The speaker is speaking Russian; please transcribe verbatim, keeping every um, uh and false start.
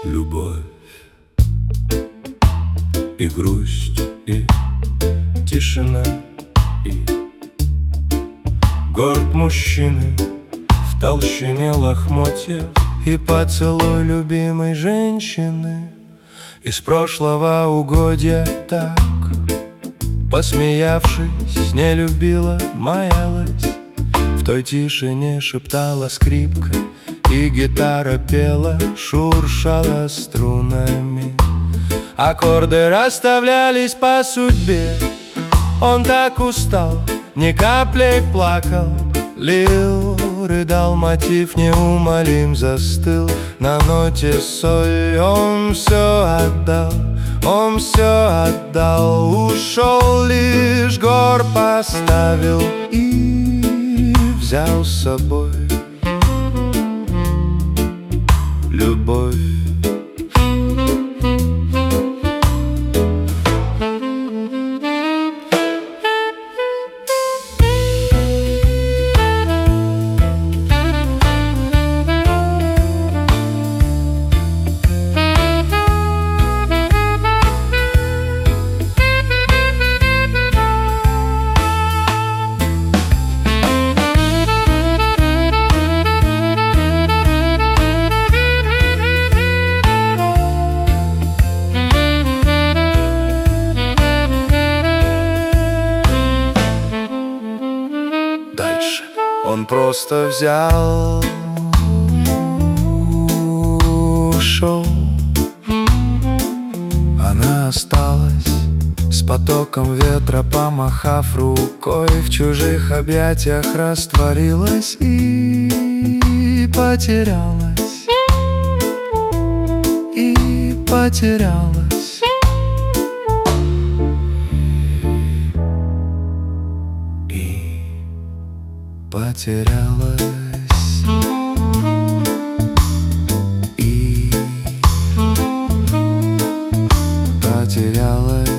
Любовь и грусть, и тишина, и горд мужчины в толщине лохмотьев, и поцелуй любимой женщины из прошлого угодья. Так, посмеявшись, не любила, маялась. В той тишине шептала скрипка, и гитара пела, шуршала струнами. Аккорды расставлялись по судьбе. Он так устал, ни каплей плакал, лил, рыдал, мотив неумолим застыл на ноте соль. Он все отдал, он все отдал, ушел, лишь гор поставил и взял с собой любовь. Дальше он просто взял, ушел. Она осталась с потоком ветра, помахав рукой, в чужих объятиях растворилась и потерялась, и потерялась. Потерялась и потерялась.